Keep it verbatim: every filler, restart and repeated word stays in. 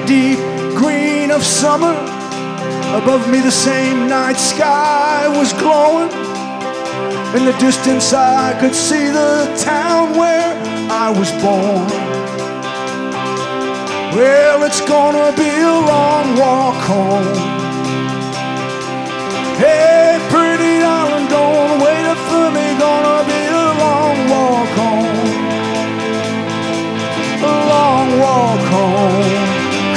deep green of summer. Above me the same night sky was glowing. In the distance I could see the town where I was born. Well, it's gonna be a long walk home. Hey,